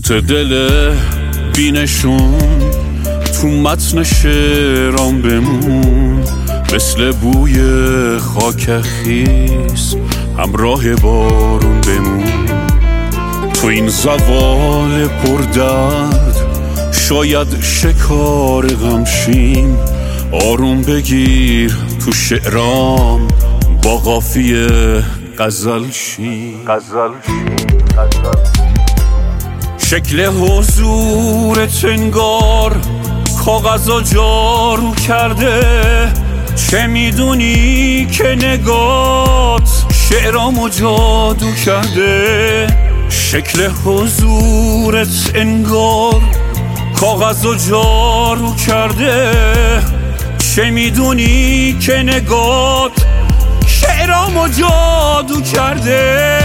سوت دل بینشون تو متن شعرام بمون، مثل بوی خاک خیس همراه بارون بمون. تو این زوال پردرد شاید شکار غمشیم، آروم بگیر تو شعرام با قافیه غزل شیم. شکل حضورت انگار کاغذا جارو کرده، چه میدونی که نگات شعرامو جادو کرده. شکل حضورت انگار کاغذا جارو کرده، چه میدونی که نگات شعرامو جادو کرده.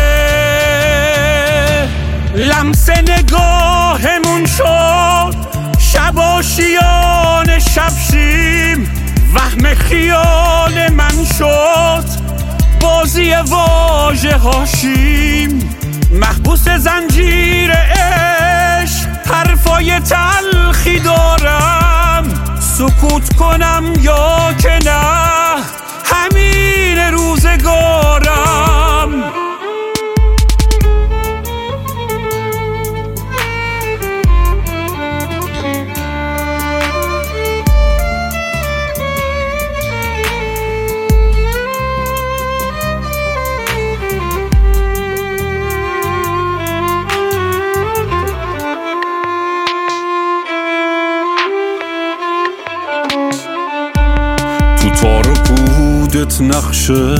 لمس نگاهمون شد شب آشیان شبشیم، وهم خیال من شد بازی واژه هاشیم. محبوس زنجیر عشق حرفای تلخی دارم، سکوت کنم یا که نه همین روزگارم. تو تار و پودت نقشه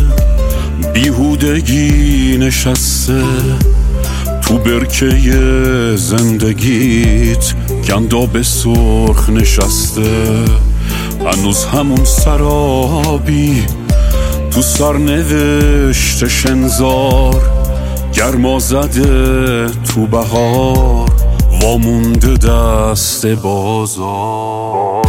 بیهودگی نشسته، تو برکه زندگیت گنداب سرخ نشسته. هنوز همون سرابی تو سرنوشت شنزار، گرما زده تو بهار وامونده دست بازار.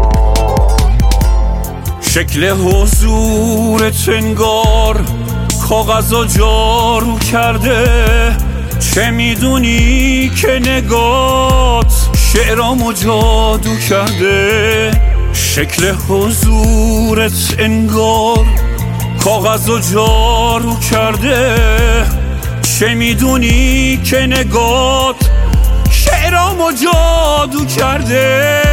شکل حضورت انگار کاغذا جارو کرده، چه میدونی که نگات شعرامو جادو کرده. شکل حضورت انگار کاغذا جارو کرده، چه میدونی که نگات شعرامو جادو کرده.